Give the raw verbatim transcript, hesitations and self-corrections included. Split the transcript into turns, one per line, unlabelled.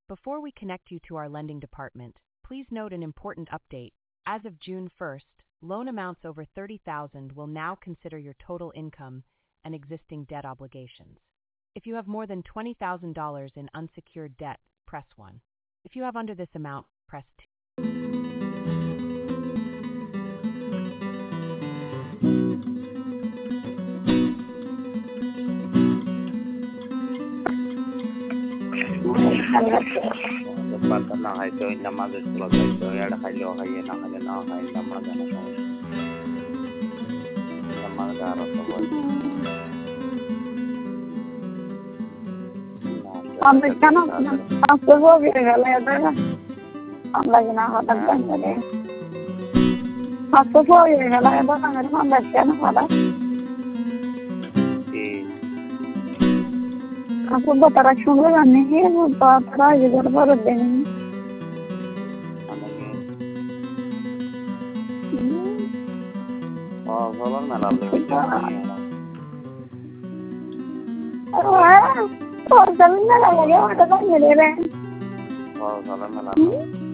Before we connect you to our lending department, please note an important update. As of June first, loan amounts over thirty thousand dollars will now consider your total income and existing debt obligations. If you have more than twenty thousand dollars in unsecured debt, press one. If you have under this amount, press two.
Lepas na kayo ito, naman sa sulat ito, ada kayo kayo na kayo na kayo naman na kayo. Naman darah sebut.
Sampai sekarang aku hobi kalau ya dah. Am lagi nak hotel kan jadi. Aku hobi kalau ya dah kan sampai sekarang ada. Aku bapak cuma kan ni, bapak lagi berbaru deni.
Oh, kalau mana lagi?
Oh, oh, jalan mana lagi? Ada kan ni deh.
Oh, kalau mana?